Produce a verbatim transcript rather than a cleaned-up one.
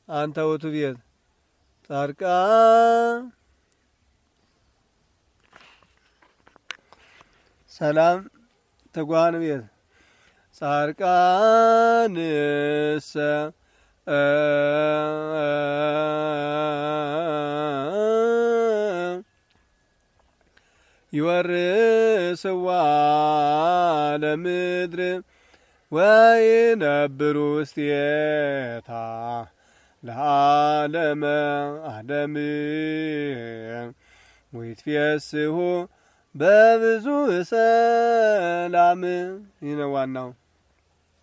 አንተ ውእቱ ቤት ጻድቃን ሰላም ትጓን ቤት ጻድቃንሰ ይወርስዋ ለምድር ወይነብሩ ውስቴታ ለዓለመ ዓለም ወይትፌስሑ በብዙ ሰላም። ይህ ነው ዋናው።